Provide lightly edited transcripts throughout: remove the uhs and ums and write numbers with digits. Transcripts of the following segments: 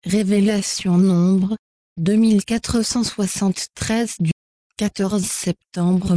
Révélation Nombre, 2473 du 14 septembre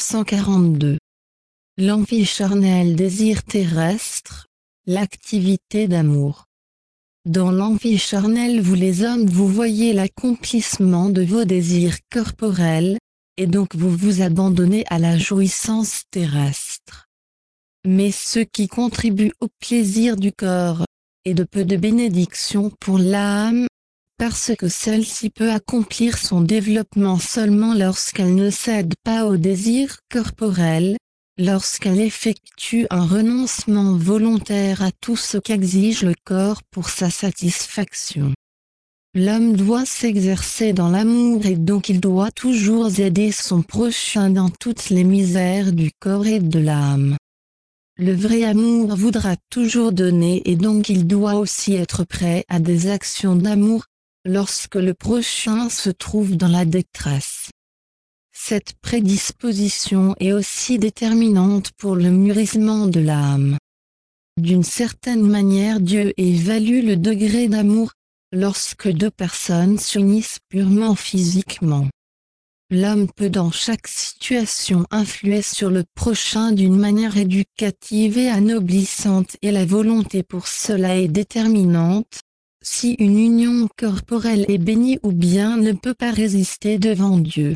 1942. L'envie charnelle désir terrestre, l'activité d'amour. Dans l'envie charnelle vous les hommes vous voyez l'accomplissement de vos désirs corporels, et donc vous vous abandonnez à la jouissance terrestre. Mais ce qui contribue au plaisir du corps, et de peu de bénédictions pour l'âme, parce que celle-ci peut accomplir son développement seulement lorsqu'elle ne cède pas au désir corporel, lorsqu'elle effectue un renoncement volontaire à tout ce qu'exige le corps pour sa satisfaction. L'homme doit s'exercer dans l'amour et donc il doit toujours aider son prochain dans toutes les misères du corps et de l'âme. Le vrai amour voudra toujours donner et donc il doit aussi être prêt à des actions d'amour, lorsque le prochain se trouve dans la détresse. Cette prédisposition est aussi déterminante pour le mûrissement de l'âme. D'une certaine manière Dieu évalue le degré d'amour, lorsque deux personnes s'unissent purement physiquement. L'homme peut dans chaque situation influer sur le prochain d'une manière éducative et anoblissante et la volonté pour cela est déterminante. Si une union corporelle est bénie ou bien ne peut pas résister devant Dieu.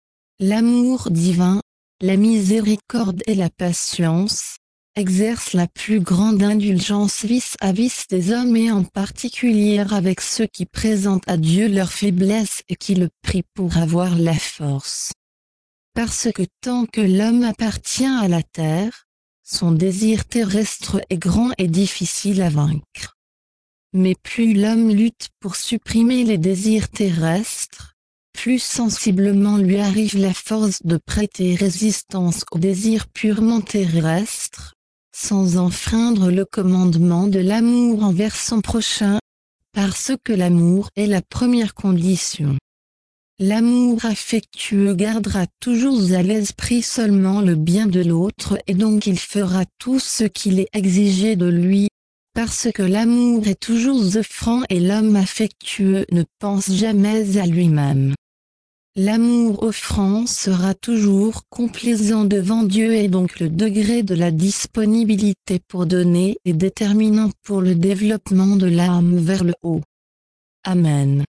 L'amour divin, la miséricorde et la patience, exercent la plus grande indulgence vis-à-vis des hommes et en particulier avec ceux qui présentent à Dieu leur faiblesse et qui le prient pour avoir la force. Parce que tant que l'homme appartient à la terre, son désir terrestre est grand et difficile à vaincre. Mais plus l'homme lutte pour supprimer les désirs terrestres, plus sensiblement lui arrive la force de prêter résistance aux désirs purement terrestres, sans enfreindre le commandement de l'amour envers son prochain, parce que l'amour est la première condition. L'amour affectueux gardera toujours à l'esprit seulement le bien de l'autre et donc il fera tout ce qu'il est exigé de lui, parce que l'amour est toujours offrant et l'homme affectueux ne pense jamais à lui-même. L'amour offrant sera toujours complaisant devant Dieu et donc le degré de la disponibilité pour donner est déterminant pour le développement de l'âme vers le haut. Amen.